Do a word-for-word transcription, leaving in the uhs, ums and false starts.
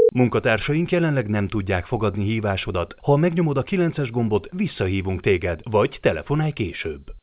Munkatársaink jelenleg nem tudják fogadni hívásodat. Ha megnyomod a kilences gombot, visszahívunk téged, vagy telefonálj később.